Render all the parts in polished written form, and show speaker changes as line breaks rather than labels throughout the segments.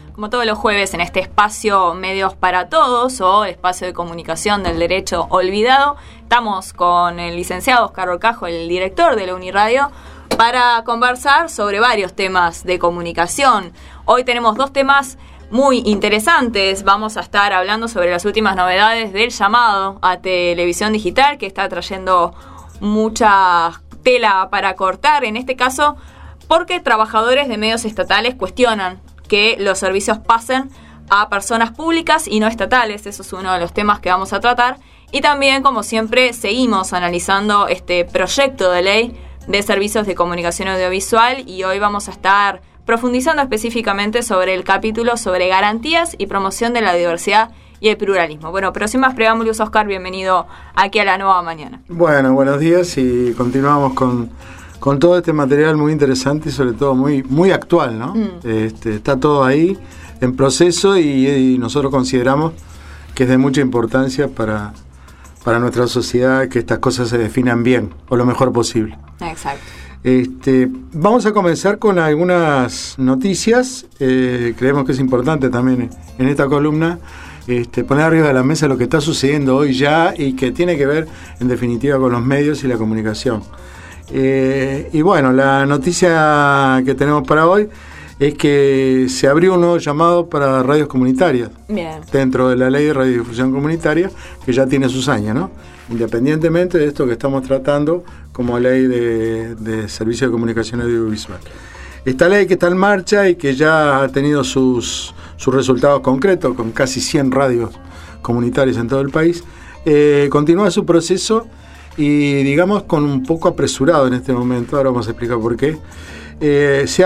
como todos los jueves en este espacio Medios para Todos o espacio de comunicación del derecho olvidado. Estamos con el licenciado Oscar Orcajo, el director de la Uniradio, para conversar sobre varios temas de comunicación. Hoy tenemos dos temas muy interesantes. Vamos a estar hablando sobre las últimas novedades del llamado a televisión digital, que está trayendo mucha tela para cortar, en este caso porque trabajadores de medios estatales cuestionan que los servicios pasen a personas públicas y no estatales. Eso es uno de los temas que vamos a tratar. Y también, como siempre, seguimos analizando este proyecto de ley de servicios de comunicación audiovisual y hoy vamos a estar profundizando específicamente sobre el capítulo sobre garantías y promoción de la diversidad y el pluralismo. Bueno, pero sin más preámbulos, Oscar, bienvenido aquí a La Nueva Mañana.
Bueno, buenos días y continuamos con todo este material muy interesante y sobre todo muy actual, ¿no? Está todo ahí en proceso y nosotros consideramos que es de mucha importancia para nuestra sociedad que estas cosas se definan bien o lo mejor posible.
Exacto.
Vamos a comenzar con algunas noticias. Creemos que es importante también en esta columna poner arriba de la mesa lo que está sucediendo hoy ya y que tiene que ver en definitiva con los medios y la comunicación. Y bueno, la noticia que tenemos para hoy es que se abrió un nuevo llamado para radios comunitarias.
Bien. Dentro
de la ley de radiodifusión comunitaria, que ya tiene sus años, ¿no? Independientemente de esto que estamos tratando como ley de servicio de comunicación audiovisual. Esta ley que está en marcha y que ya ha tenido sus resultados concretos, con casi 100 radios comunitarias en todo el país, continúa su proceso y digamos con un poco apresurado en este momento. Ahora vamos a explicar por qué. Se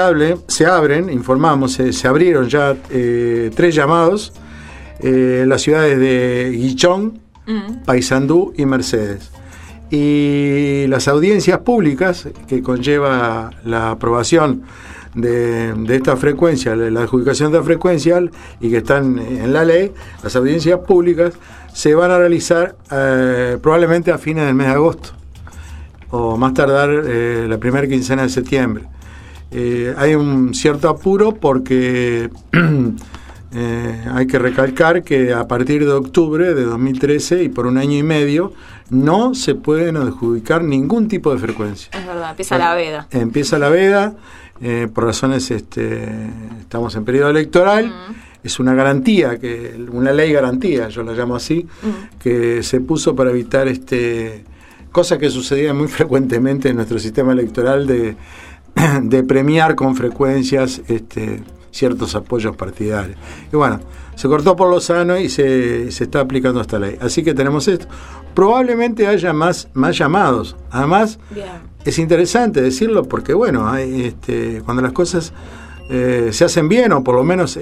abrieron ya 3 llamados en las ciudades de Guichón, Paysandú y Mercedes. Y las audiencias públicas que conlleva la aprobación de esta frecuencia, la adjudicación de la frecuencia y que están en la ley, las audiencias públicas se van a realizar probablemente a fines del mes de agosto o más tardar la primera quincena de septiembre. Hay un cierto apuro porque hay que recalcar que a partir de octubre de 2013 y por un año y medio no se pueden adjudicar ningún tipo de frecuencia.
Es verdad, empieza la veda.
Empieza la veda, por razones, estamos en periodo electoral. Es una garantía, una ley garantía, yo la llamo así, que se puso para evitar cosa que sucedía muy frecuentemente en nuestro sistema electoral de premiar con frecuencias ciertos apoyos partidarios. Y bueno, se cortó por lo sano y se está aplicando esta ley. Así que tenemos esto. Probablemente haya más llamados. Además, bien, es interesante decirlo porque, bueno, hay, cuando las cosas se hacen bien o por lo menos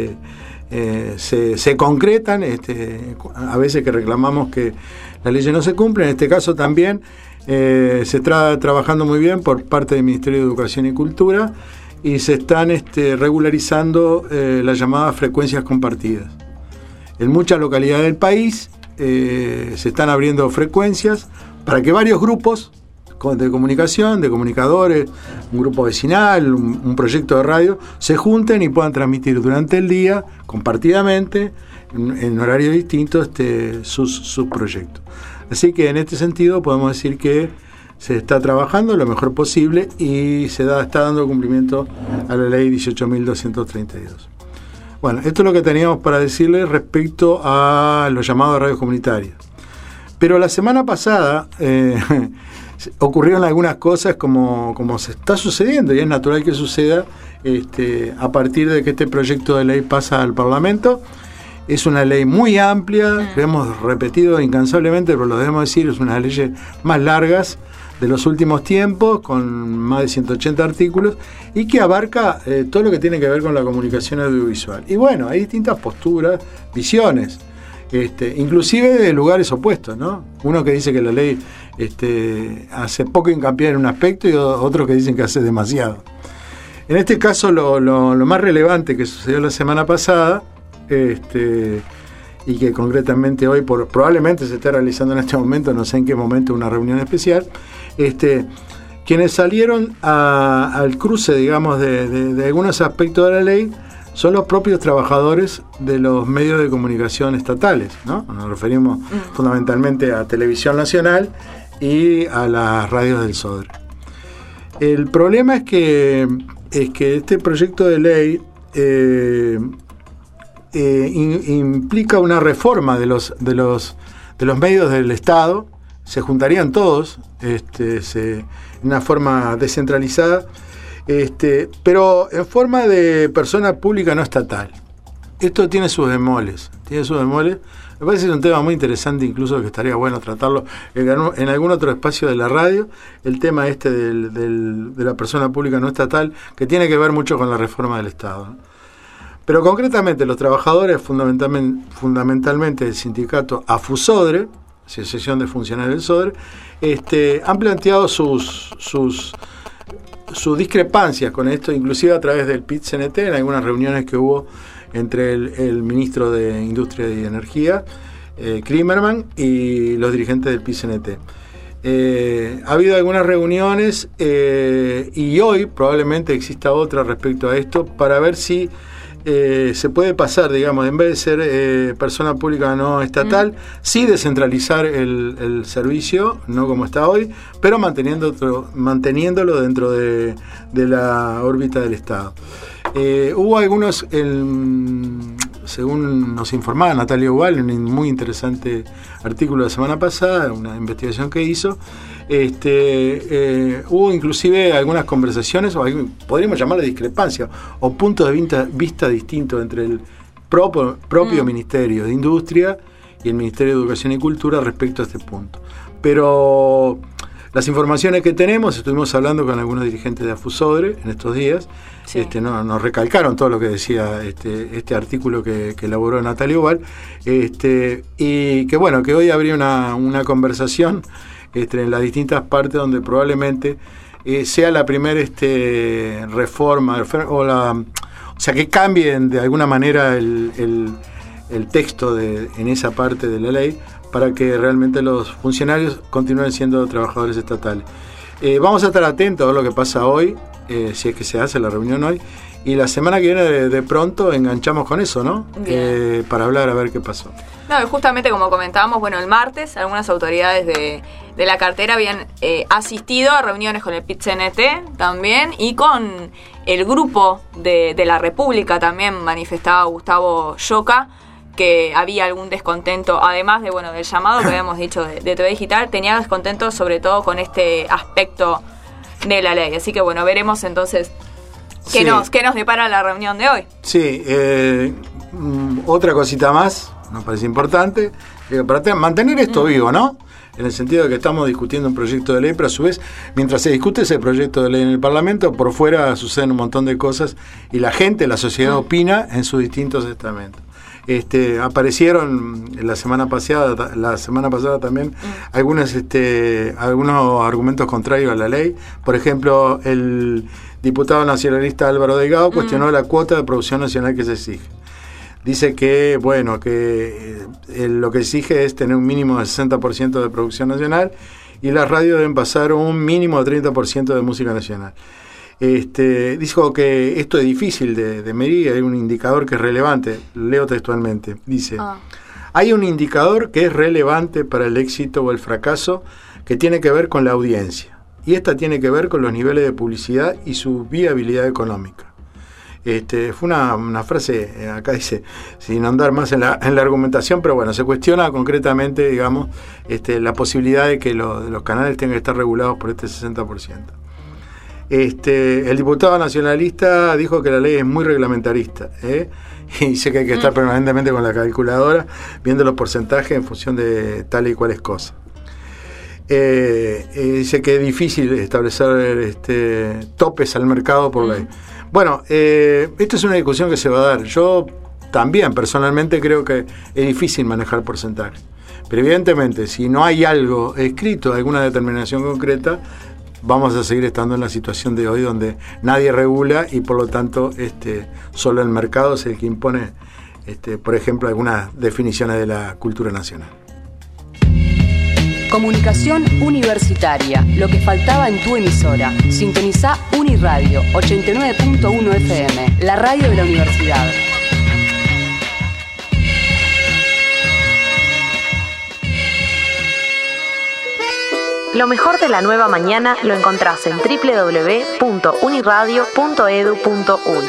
se concretan, a veces que reclamamos que las leyes no se cumplen, en este caso también se está trabajando muy bien por parte del Ministerio de Educación y Cultura y se están regularizando las llamadas frecuencias compartidas. En muchas localidades del país se están abriendo frecuencias para que varios grupos de comunicación, de comunicadores, un grupo vecinal, un proyecto de radio, se junten y puedan transmitir durante el día, compartidamente, en horarios distintos, sus proyectos. Así que en este sentido podemos decir que se está trabajando lo mejor posible y se está dando cumplimiento a la ley 18.232. Bueno, esto es lo que teníamos para decirles respecto a los llamados de radios comunitarias. Pero la semana pasada ocurrieron algunas cosas como se está sucediendo y es natural que suceda a partir de que este proyecto de ley pasa al Parlamento. Es una ley muy amplia, lo hemos repetido incansablemente, pero lo debemos decir, es una de las leyes más largas de los últimos tiempos, con más de 180 artículos, y que abarca todo lo que tiene que ver con la comunicación audiovisual. Y bueno, hay distintas posturas, visiones, inclusive de lugares opuestos, ¿no? Uno que dice que la ley hace poco hincapié en un aspecto y otros que dicen que hace demasiado. En este caso, lo más relevante que sucedió la semana pasada, y que concretamente hoy probablemente se esté realizando en este momento, no sé en qué momento, una reunión especial, quienes salieron al cruce, digamos, de algunos aspectos de la ley son los propios trabajadores de los medios de comunicación estatales, ¿no? Nos referimos fundamentalmente a Televisión Nacional y a las radios del SODRE. El problema es que este proyecto de ley implica una reforma de los medios del Estado. Se juntarían todos en una forma descentralizada, pero en forma de persona pública no estatal. Esto tiene sus bemoles. Me parece que es un tema muy interesante, incluso que estaría bueno tratarlo en algún otro espacio de la radio, el tema de la persona pública no estatal, que tiene que ver mucho con la reforma del Estado, ¿no? Pero concretamente los trabajadores, fundamentalmente del sindicato AFUSODRE, Asociación de Funcionarios del SODRE, han planteado sus discrepancias con esto, inclusive a través del PIT-CNT, en algunas reuniones que hubo entre el ministro de Industria y Energía, Klimerman, y los dirigentes del PIT-CNT. Ha habido algunas reuniones y hoy probablemente exista otra respecto a esto para ver si se puede pasar, digamos, en vez de ser persona pública no estatal, sí descentralizar el servicio, no como está hoy, pero manteniéndolo dentro de la órbita del Estado. Hubo algunos, según nos informaba Natalia Ubal, en un muy interesante artículo la semana pasada, una investigación que hizo, hubo inclusive algunas conversaciones, o podríamos llamarle discrepancia, o puntos de vista distintos entre el propio Ministerio de Industria y el Ministerio de Educación y Cultura respecto a este punto. Pero las informaciones que tenemos, estuvimos hablando con algunos dirigentes de AFUSODRE en estos días, sí. Nos recalcaron todo lo que decía este artículo que elaboró Natalia Ubal, y que bueno, que hoy habría una conversación en las distintas partes donde probablemente sea la primera reforma, o sea, que cambien de alguna manera el texto en esa parte de la ley, para que realmente los funcionarios continúen siendo trabajadores estatales. Vamos a estar atentos a ver lo que pasa hoy, si es que se hace la reunión hoy, y la semana que viene de pronto enganchamos con eso, ¿no? Para hablar a ver qué pasó.
No, y justamente como comentábamos, bueno, el martes algunas autoridades de la cartera habían asistido a reuniones con el PIT-CNT también, y con el grupo de la República también manifestaba Gustavo Lloca que había algún descontento, además de del llamado que habíamos dicho de TV Digital, tenía descontento sobre todo con este aspecto de la ley. Así que veremos entonces qué nos depara la reunión de hoy.
Sí, otra cosita más, nos parece importante, para mantener esto vivo, ¿no? En el sentido de que estamos discutiendo un proyecto de ley, pero a su vez, mientras se discute ese proyecto de ley en el Parlamento, por fuera suceden un montón de cosas y la sociedad opina en sus distintos estamentos. Aparecieron la semana pasada también algunos argumentos contrarios a la ley. Por ejemplo, el diputado nacionalista Álvaro Delgado cuestionó la cuota de producción nacional que se exige. Dice que lo que exige es tener un mínimo de 60% de producción nacional, y las radios deben pasar un mínimo de 30% de música nacional. Dijo que esto es difícil de medir. Hay un indicador que es relevante, leo textualmente, dice: hay un indicador que es relevante para el éxito o el fracaso, que tiene que ver con la audiencia, y esta tiene que ver con los niveles de publicidad y su viabilidad económica. Fue una frase, acá dice, sin andar más en la argumentación, pero se cuestiona concretamente, digamos, la posibilidad de que los canales tengan que estar regulados por este 60%. El diputado nacionalista dijo que la ley es muy reglamentarista, y dice que hay que estar permanentemente con la calculadora viendo los porcentajes en función de tales y cuales cosas. Dice que es difícil establecer topes al mercado por ley. Esto es una discusión que se va a dar. Yo también personalmente creo que es difícil manejar porcentajes, pero evidentemente si no hay algo escrito, alguna determinación concreta, vamos a seguir estando en la situación de hoy, donde nadie regula y por lo tanto solo el mercado es el que impone, por ejemplo, algunas definiciones de la cultura nacional.
Comunicación universitaria, lo que faltaba en tu emisora. Sintonizá Uniradio 89.1 FM, la radio de la universidad.
Lo mejor de la nueva mañana lo encontrás en www.uniradio.edu.uy.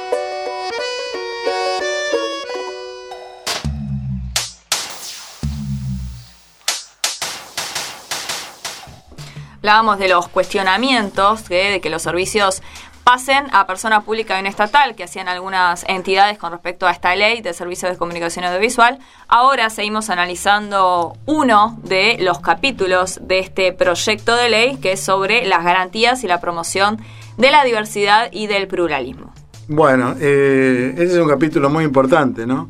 Hablábamos de los cuestionamientos de que los servicios pasen a persona pública y no estatal, que hacían algunas entidades con respecto a esta ley de servicios de comunicación audiovisual. Ahora seguimos analizando uno de los capítulos de este proyecto de ley, que es sobre las garantías y la promoción de la diversidad y del pluralismo.
Bueno, ese es un capítulo muy importante, ¿no?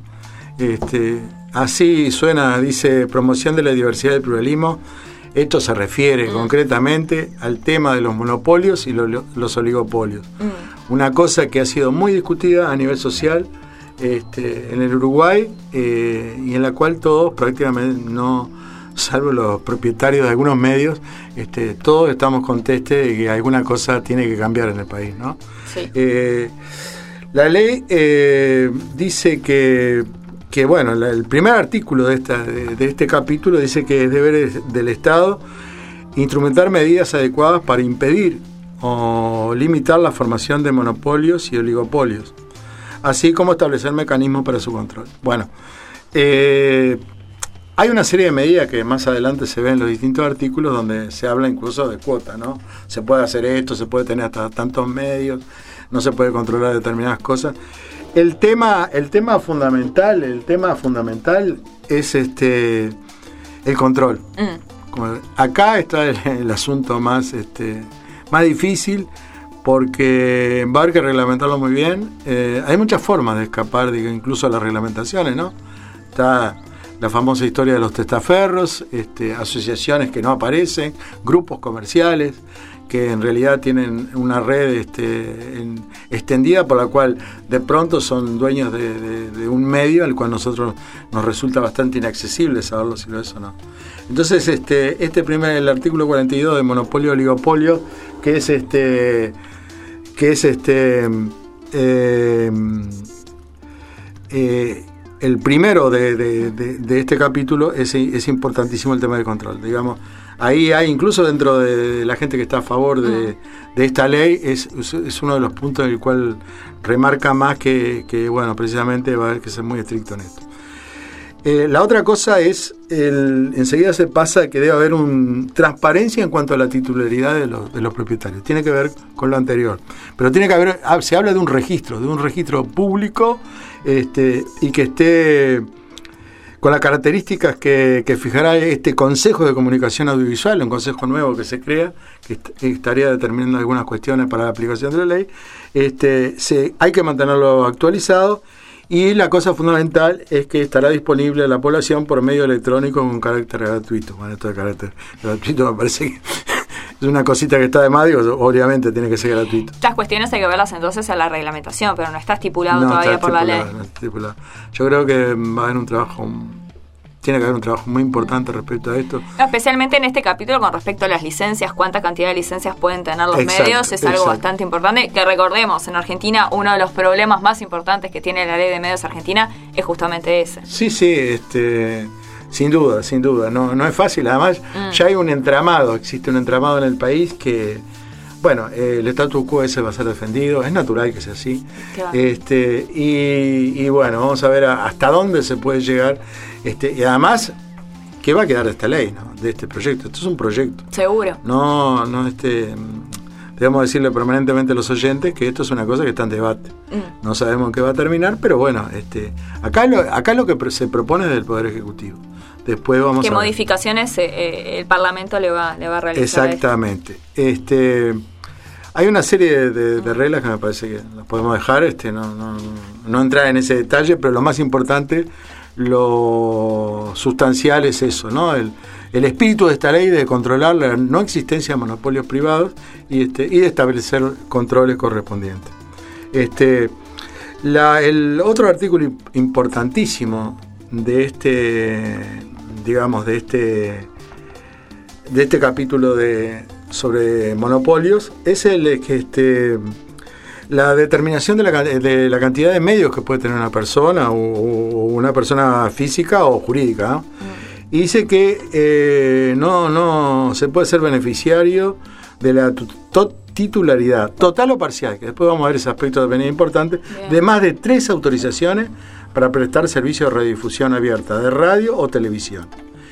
Así suena, dice promoción de la diversidad y del pluralismo. Esto se refiere concretamente al tema de los monopolios y los oligopolios. Una cosa que ha sido muy discutida a nivel social en el Uruguay y en la cual todos prácticamente, no, salvo los propietarios de algunos medios, todos estamos contestes de que alguna cosa tiene que cambiar en el país, ¿no?
Sí.
La ley dice que bueno, el primer artículo de este capítulo dice que es deber del Estado instrumentar medidas adecuadas para impedir o limitar la formación de monopolios y oligopolios, así como establecer mecanismos para su control. Bueno, hay una serie de medidas que más adelante se ven en los distintos artículos donde se habla incluso de cuotas, ¿no? Se puede hacer esto, se puede tener hasta tantos medios, no se puede controlar determinadas cosas. El tema fundamental es el control. Acá está el asunto más difícil, porque va a haber que reglamentarlo muy bien. Hay muchas formas de escapar, incluso a las reglamentaciones, ¿no? Está la famosa historia de los testaferros, asociaciones que no aparecen, grupos comerciales que en realidad tienen una red extendida por la cual de pronto son dueños de un medio al cual nosotros nos resulta bastante inaccesible saberlo si lo es o no. Entonces el artículo 42 de monopolio oligopolio, que es el primero de este capítulo, es importantísimo el tema del control, digamos. Ahí hay, incluso dentro de la gente que está a favor de esta ley, es uno de los puntos en el cual remarca más que bueno, precisamente va a haber que ser muy estricto en esto. La otra cosa es, enseguida se pasa que debe haber transparencia en cuanto a la titularidad de los propietarios. Tiene que ver con lo anterior. Pero tiene que haber, se habla de un registro público, y que esté con las características que fijará este Consejo de Comunicación Audiovisual, un consejo nuevo que se crea, que estaría determinando algunas cuestiones para la aplicación de la ley. Hay que mantenerlo actualizado, y la cosa fundamental es que estará disponible a la población por medio electrónico con carácter gratuito. Bueno, esto de carácter gratuito me parece que es una cosita que está de más, digo, obviamente tiene que ser gratuito.
Estas cuestiones hay que verlas entonces a la reglamentación, pero no está estipulado todavía por la ley.
No está estipulado. Yo creo que va a haber tiene que haber un trabajo muy importante respecto a esto.
No, especialmente en este capítulo con respecto a las licencias, cuánta cantidad de licencias pueden tener los medios, es algo bastante importante. Que recordemos, en Argentina uno de los problemas más importantes que tiene la ley de medios argentina es justamente ese.
Sí, sin duda. No es fácil, además ya hay existe un entramado en el país que, bueno, el status quo ese va a ser defendido, es natural que sea así. Claro. Y bueno, vamos a ver hasta dónde se puede llegar, y además, ¿qué va a quedar de esta ley, ¿no? De este proyecto? Esto es un proyecto.
Seguro.
No, debemos decirle permanentemente a los oyentes que esto es una cosa que está en debate. No sabemos en qué va a terminar, pero bueno, acá lo que se propone es del Poder Ejecutivo. Después vamos
¿qué modificaciones el Parlamento le va a realizar?
Exactamente. Hay una serie de reglas que me parece que las podemos dejar, no entrar en ese detalle, pero lo más importante, lo sustancial es eso, ¿no? El espíritu de esta ley de controlar la no existencia de monopolios privados y de establecer controles correspondientes. El otro artículo importantísimo de de este capítulo sobre monopolios es la determinación de la cantidad de medios que puede tener una persona o una persona física o jurídica, ¿no? Y dice que no se puede ser beneficiario de la titularidad total o parcial, que después vamos a ver ese aspecto también importante, de más de 3 autorizaciones para prestar servicio de radiodifusión abierta de radio o televisión,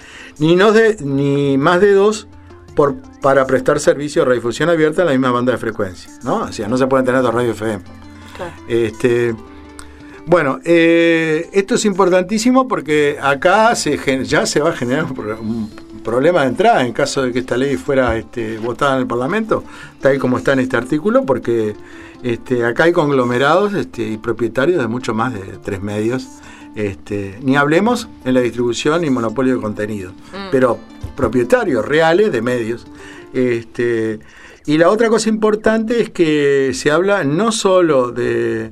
ni más de 2 para prestar servicio de radiodifusión abierta en la misma banda de frecuencia, ¿no? O sea, no se pueden tener 2 radios FM. Claro. Bueno, esto es importantísimo porque acá ya se va a generar un problema de entrada en caso de que esta ley fuera votada en el Parlamento, tal como está en este artículo, porque acá hay conglomerados y propietarios de mucho más de 3 medios, ni hablemos en la distribución y monopolio de contenido, pero propietarios reales de medios. Y la otra cosa importante es que se habla no solo de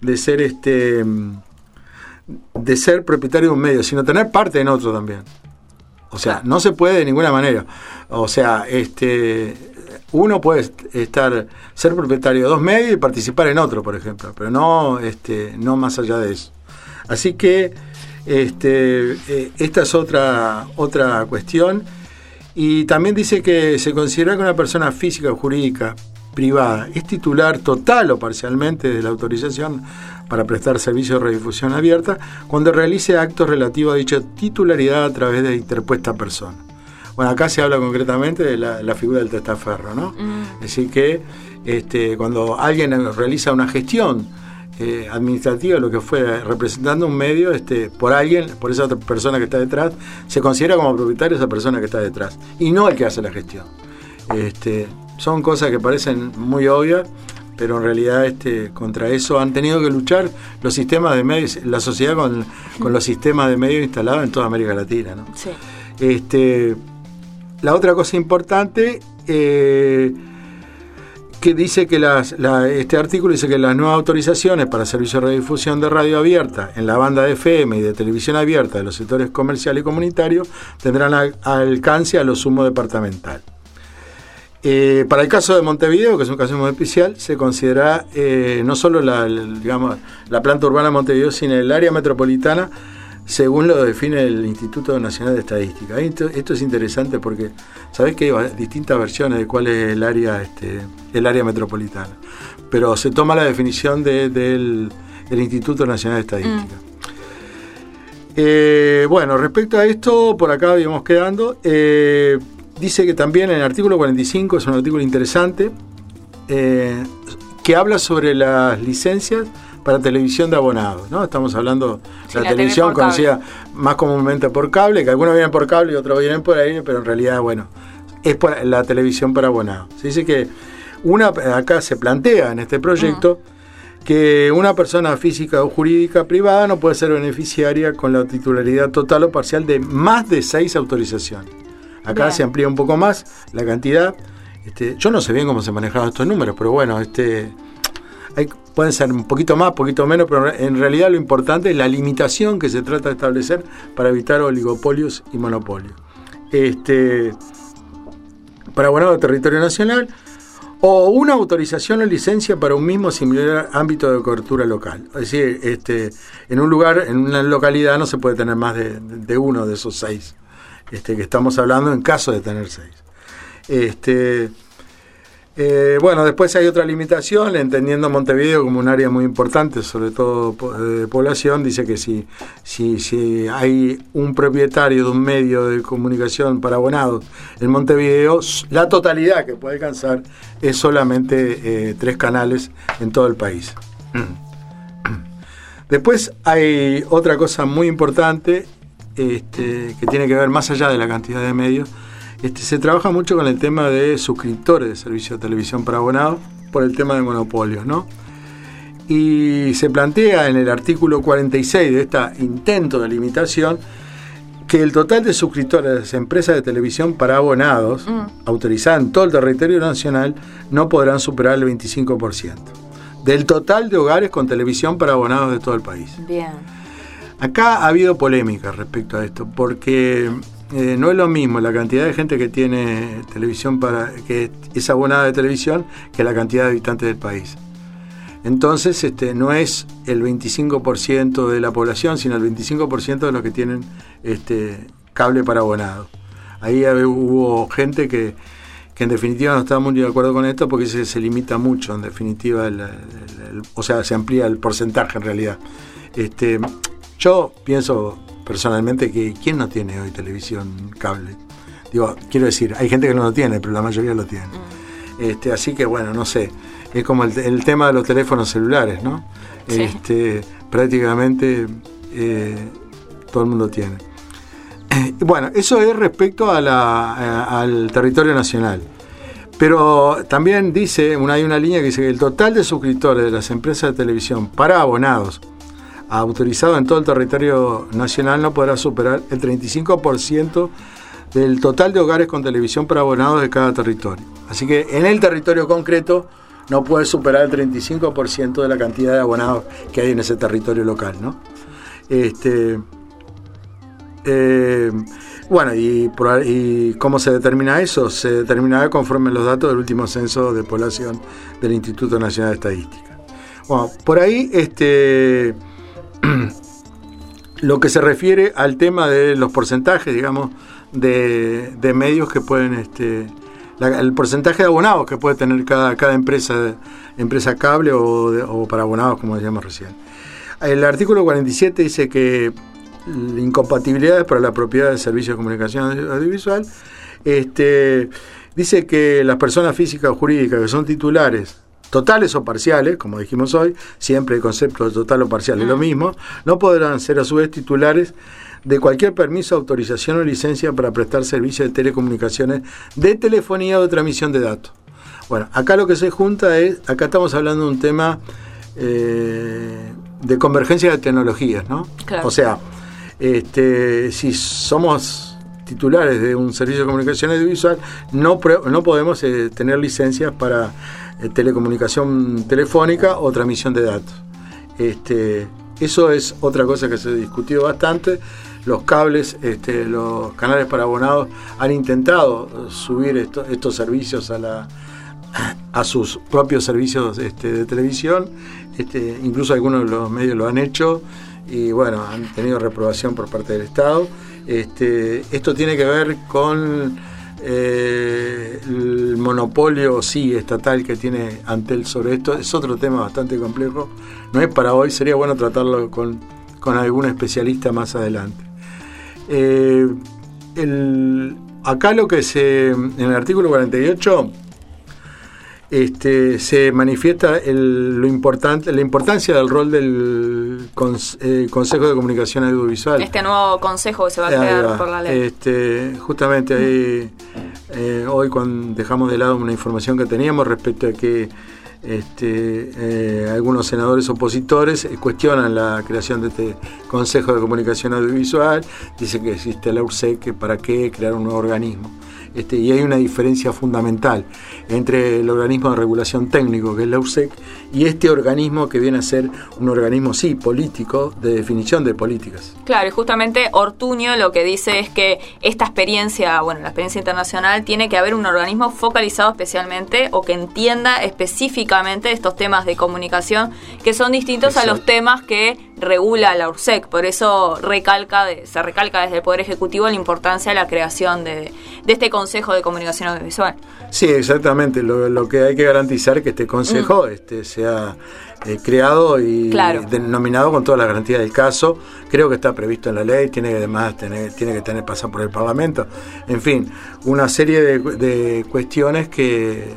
ser propietario de un medio, sino tener parte en otro también. O sea, no se puede de ninguna manera. O sea, uno puede ser propietario de 2 medios y participar en otro, por ejemplo, pero no más allá de eso. Así que esta es otra cuestión. Y también dice que se considera que una persona física o jurídica privada es titular total o parcialmente de la autorización para prestar servicio de radiodifusión abierta cuando realice actos relativos a dicha titularidad a través de interpuesta persona. Bueno, acá se habla concretamente de la figura del testaferro, ¿no? Es decir que cuando alguien realiza una gestión administrativa, lo que fue representando un medio, por esa otra persona que está detrás, se considera como propietario esa persona que está detrás y no el que hace la gestión. Son cosas que parecen muy obvias, pero en realidad contra eso han tenido que luchar los sistemas de medios, la sociedad con los sistemas de medios instalados en toda América Latina, ¿no? Sí. La otra cosa importante que dice que este artículo dice que las nuevas autorizaciones para servicio de radiodifusión de radio abierta en la banda de FM y de televisión abierta de los sectores comercial y comunitario tendrán alcance a lo sumo departamental. Para el caso de Montevideo, que es un caso muy especial, se considera no solo la planta urbana de Montevideo, sino el área metropolitana, según lo define el Instituto Nacional de Estadística. Esto es interesante porque sabés que hay distintas versiones de cuál es el área metropolitana, pero se toma la definición del Instituto Nacional de Estadística. Bueno, respecto a esto, por acá íbamos quedando. Dice que también en el artículo 45, es un artículo interesante, que habla sobre las licencias para televisión de abonados, ¿no? Estamos hablando de la televisión conocida más comúnmente por cable, que algunos vienen por cable y otros vienen por aire, pero en realidad, bueno, es por la televisión para abonados. Se dice que acá se plantea en este proyecto que una persona física o jurídica privada no puede ser beneficiaria con la titularidad total o parcial de más de 6 autorizaciones. Acá se amplía un poco más la cantidad. Yo no sé bien cómo se manejaban estos números, pero bueno, pueden ser un poquito más, poquito menos, pero en realidad lo importante es la limitación que se trata de establecer para evitar oligopolios y monopolios. Para abonado de territorio nacional, o una autorización o licencia para un mismo similar ámbito de cobertura local. Es decir, en un lugar, en una localidad no se puede tener más de uno de esos 6 que estamos hablando en caso de tener 6. Bueno, después hay otra limitación, entendiendo Montevideo como un área muy importante, sobre todo de población. Dice que si hay un propietario de un medio de comunicación para abonados en Montevideo, la totalidad que puede alcanzar es solamente 3 canales en todo el país. Después hay otra cosa muy importante que tiene que ver más allá de la cantidad de medios. Se trabaja mucho con el tema de suscriptores de servicio de televisión para abonados por el tema de monopolios, ¿no? Y se plantea en el artículo 46 de este intento de limitación que el total de suscriptores de las empresas de televisión para abonados autorizadas en todo el territorio nacional no podrán superar el 25% del total de hogares con televisión para abonados de todo el país.
Bien.
Acá ha habido polémica respecto a esto, porque no es lo mismo la cantidad de gente que tiene televisión que es abonada de televisión que la cantidad de habitantes del país. Entonces no es el 25% de la población, sino el 25% de los que tienen cable para abonados. Ahí hubo gente que en definitiva no estaba muy de acuerdo con esto, porque se limita mucho, en definitiva, o sea, se amplía el porcentaje en realidad. Yo pienso personalmente que ¿quién no tiene hoy televisión cable? Digo, quiero decir, hay gente que no lo tiene, pero la mayoría lo tiene. Así que bueno, no sé, es como el tema de los teléfonos celulares, ¿no? Sí. Prácticamente todo el mundo tiene. Bueno, eso es respecto al territorio nacional. Pero también hay una línea que dice que el total de suscriptores de las empresas de televisión para abonados autorizados en todo el territorio nacional no podrá superar el 35% del total de hogares con televisión para abonados de cada territorio. Así que en el territorio concreto no puede superar el 35% de la cantidad de abonados que hay en ese territorio local, ¿no? Bueno, y ¿cómo se determina eso? Se determinará conforme los datos del último censo de población del Instituto Nacional de Estadística. Bueno, por ahí lo que se refiere al tema de los porcentajes, digamos, de medios que pueden, el porcentaje de abonados que puede tener cada empresa cable o para abonados, como decíamos recién. El artículo 47 dice que incompatibilidades para la propiedad de servicios de comunicación audiovisual, dice que las personas físicas o jurídicas que son titulares totales o parciales, como dijimos hoy, siempre el concepto de total o parcial es lo mismo, no podrán ser a su vez titulares de cualquier permiso, autorización o licencia para prestar servicios de telecomunicaciones, de telefonía o de transmisión de datos. Bueno, acá lo que se junta acá estamos hablando de un tema de convergencia de tecnologías, ¿no? Claro. O sea, si somos titulares de un servicio de comunicación audiovisual, no podemos tener licencias para telecomunicación telefónica o transmisión de datos. Eso es otra cosa que se ha discutido bastante. Los cables, los canales para abonados han intentado subir estos servicios a sus propios servicios de televisión. Incluso algunos de los medios lo han hecho y bueno, han tenido reprobación por parte del Estado. Esto tiene que ver con el monopolio estatal que tiene Antel sobre esto. Es otro tema bastante complejo, no es para hoy, sería bueno tratarlo con algún especialista más adelante. Acá lo que en el artículo 48 se manifiesta la importancia del rol del Consejo de Comunicación Audiovisual. Este
nuevo consejo que se va a crear por la ley.
Justamente ahí, hoy cuando dejamos de lado una información que teníamos respecto a que algunos senadores opositores cuestionan la creación de este Consejo de Comunicación Audiovisual, dicen que existe la URSEC, que para qué crear un nuevo organismo. Y hay una diferencia fundamental entre el organismo de regulación técnico, que es la URSEC, y este organismo que viene a ser un organismo, político, de definición de políticas.
Claro, y justamente Ortuño lo que dice es que esta experiencia, la experiencia internacional, tiene que haber un organismo focalizado especialmente o que entienda específicamente estos temas de comunicación que son distintos a los temas que regula la URSEC. Por eso se recalca desde el Poder Ejecutivo la importancia de la creación de este Consejo de Comunicación Audiovisual.
Sí, exactamente. Lo que hay que garantizar es que este consejo sea creado y denominado con todas las garantías del caso. Creo que está previsto en la ley, tiene que pasar por el Parlamento. En fin, una serie de cuestiones que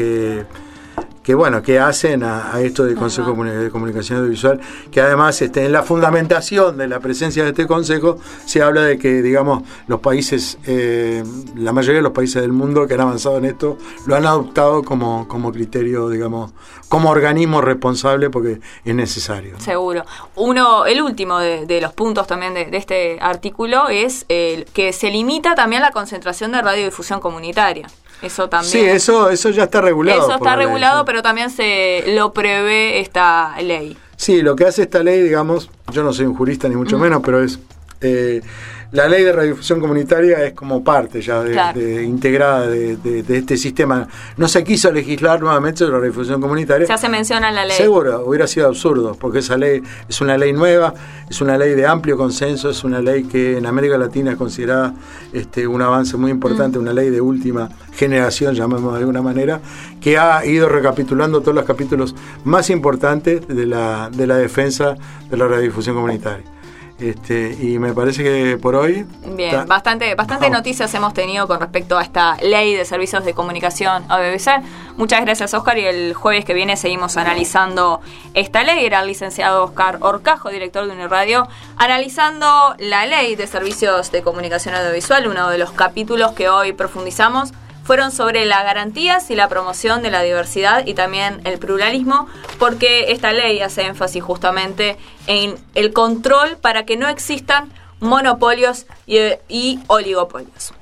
hacen a esto del Consejo de Comunicación Audiovisual, que además en la fundamentación de la presencia de este Consejo se habla de que, digamos, los países, la mayoría de los países del mundo que han avanzado en esto, lo han adoptado como criterio, digamos, como organismo responsable, porque es necesario, ¿no?
Seguro. El último de los puntos también de este artículo es que se limita también la concentración de radiodifusión comunitaria. Eso también. Sí,
eso ya está regulado.
Eso está regulado, pero también se lo prevé esta ley.
Sí, lo que hace esta ley, digamos, yo no soy un jurista ni mucho menos, pero es la ley de radiodifusión comunitaria es como parte ya
Claro.
integrada de este sistema. No se quiso legislar nuevamente sobre la radiodifusión comunitaria.
Se hace mención a la ley.
Seguro, hubiera sido absurdo, porque esa ley es una ley nueva, es una ley de amplio consenso, es una ley que en América Latina es considerada un avance muy importante, una ley de última generación, llamémoslo de alguna manera, que ha ido recapitulando todos los capítulos más importantes de la defensa de la radiodifusión comunitaria. Y me parece que por hoy...
Bien, bastante noticias hemos tenido con respecto a esta ley de servicios de comunicación audiovisual. Muchas gracias, Oscar, y el jueves que viene seguimos analizando esta ley. Era el licenciado Oscar Horcajo, director de Uniradio, analizando la ley de servicios de comunicación audiovisual. Uno de los capítulos que hoy profundizamos fueron sobre las garantías y la promoción de la diversidad y también el pluralismo, porque esta ley hace énfasis justamente en el control para que no existan monopolios y oligopolios.